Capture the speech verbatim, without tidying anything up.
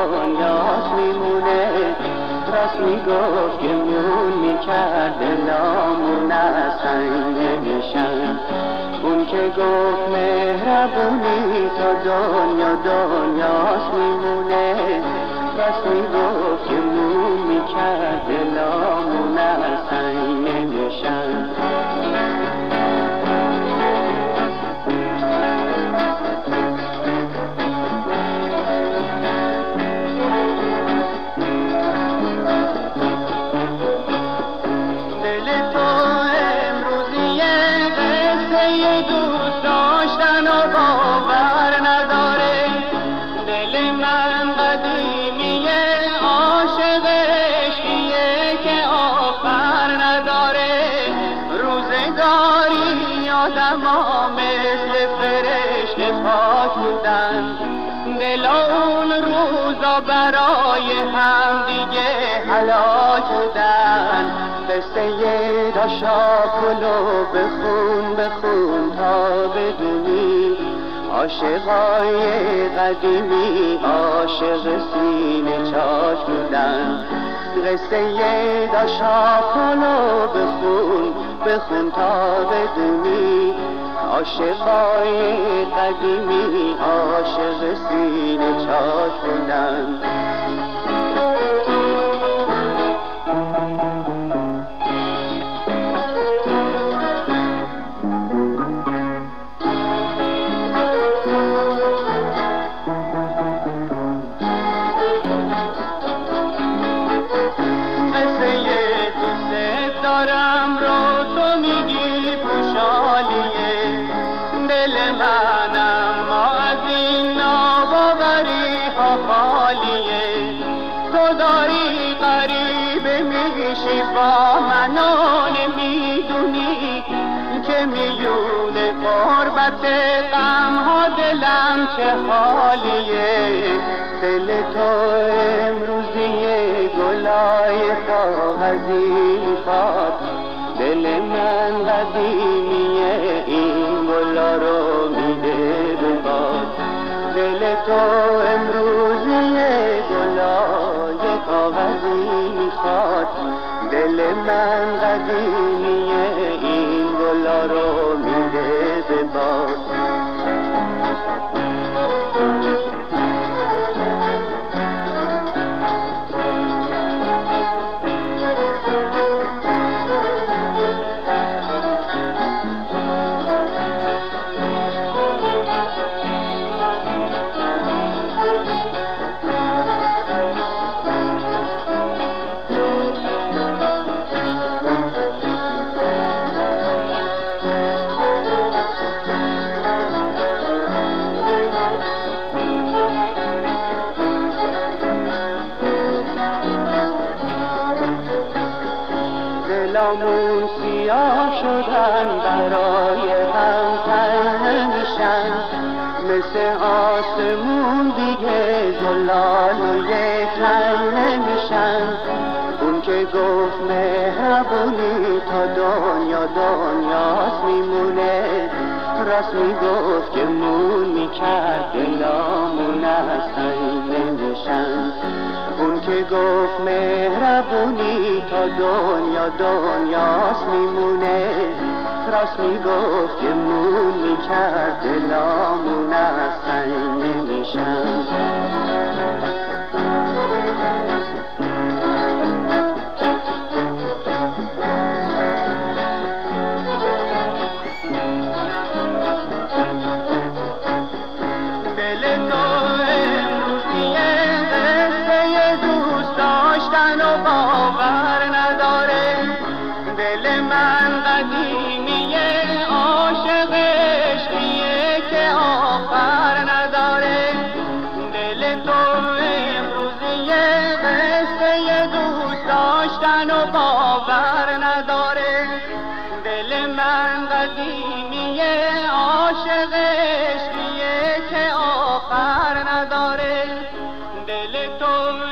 دنیاست میمونه. راست میگفت که میون میکرد دلامون از سنگ نمیشن. اون که گفت مهربونی تا دنیا دنیاست میمونه. راست میگفت که میون میکرد دلامون از سنگ نمیشن. دوست داشتن و باور نداره. دل من قدیمیه عاشق عشقیه که آخر نداره. روزگاری آدما مثل فرشته خاک بودن. دل اون روزا برای هم دیگه هلاک بودن. قصه داشاکلو بخون بخون تا بدونی. عاشقای قدیمی عاشق سینه چاک بودن. قصه داشاکلو بخون بخون تا بدونی. عاشقای قدیمی عاشق سینه چاک بودن. دارم رو تو میگی خوشحالیه. دل منم ما از این ناباوری ها خالیه. تو داری غریبه میشی با من و نمیدونی که میونه قربت غم ها دلم چه حالیه. دل تو امروزیه گلای کاغذی میخواد. دل من قدیمیه این گلا رو میده به باد. دل تو امروزیه گلای کاغذی میخواد. دل من قدیمیه این گلا رو میده به باد. دلامون سیاه شدن برای هم تنه میشن. مثل آسمون دیگه زلال و یک تن نمیشن. اون که گفت مهربونی تا دنیا دنیاست میمونه. راست میگفت که مون میکرد دلامون از سنگ نمیشن. اون که گفت مهربونی تا دنیا دنیاست میمونه. راست میگفت که مون میکرد دلامون از سنگ نمیشن. دل من قدیمیه عاشق عشقیه که آخر نداره. دل تو امروزیه قصه دوست داشتن و باور نداره. دل من قدیمیه عاشق عشقیه که آخر نداره. دل تو